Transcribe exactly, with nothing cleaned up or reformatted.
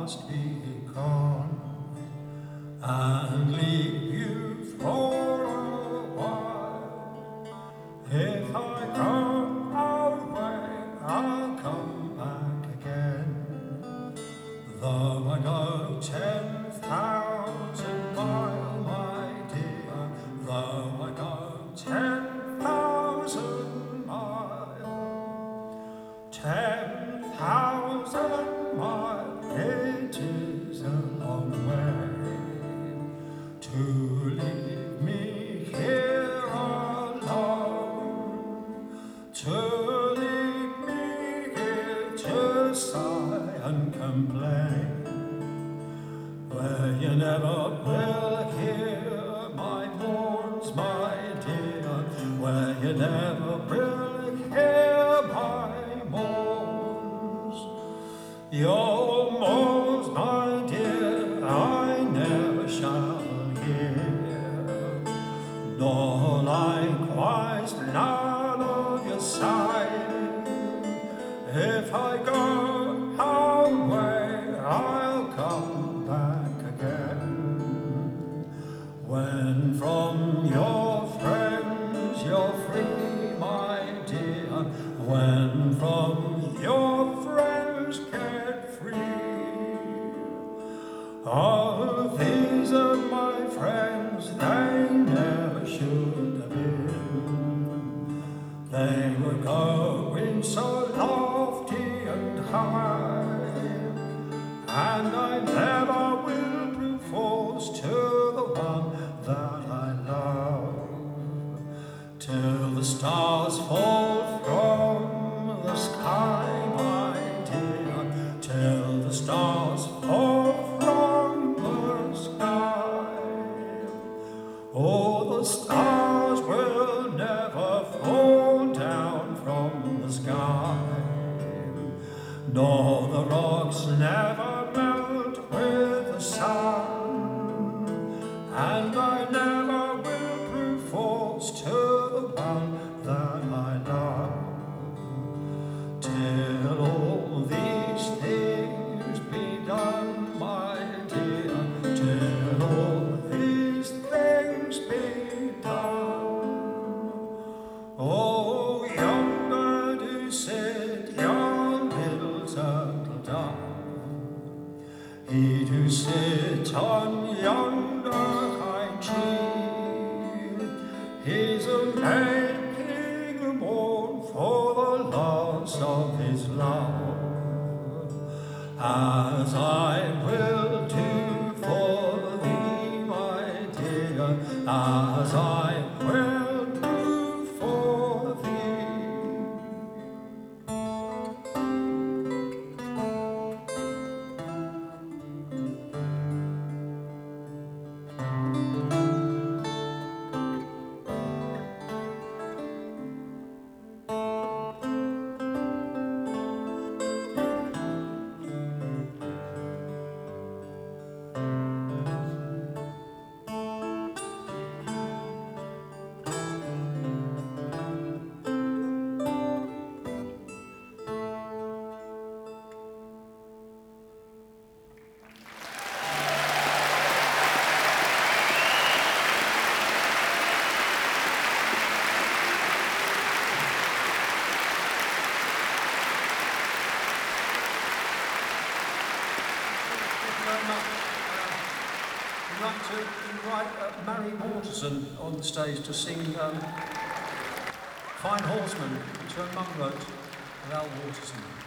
must be gone and leave you for a while. If I go away, I'll come back again. Though I go ten thousand miles, my dear, though I go ten thousand miles, ten thousand miles, it is a long way to leave me here alone, to leave me here to sigh and complain, where you never will hear my mourns, my dear, where you never will hear my mourns. Your mourns, my dear, I never shall hear, nor likewise none of your sighing. If I go away, I'll come back again, when from your friends you're free, my dear, when from your friends get free. Oh, these are my friends, they never should have been. They were going so lofty and high, and I never will prove false to the one that I love, till the stars fall from the sky, my dear, till the stars fall from the sky. Oh, the stars will never fall down from the sky, nor the rocks never melt with the sun, and I never will prove false to the one that I love, till all these things be done, my dear, till all these things be done. Oh, yonder do sit yon little turtle dove, he do sit on yonder high tree, he's a making a mourn for the loss of his love, as I will do for thee, my dear, as I will do for thee. I'd like to invite uh, Mary Waterson on the stage to sing um, Fine Horseman, which her mum wrote, with Al Waterson.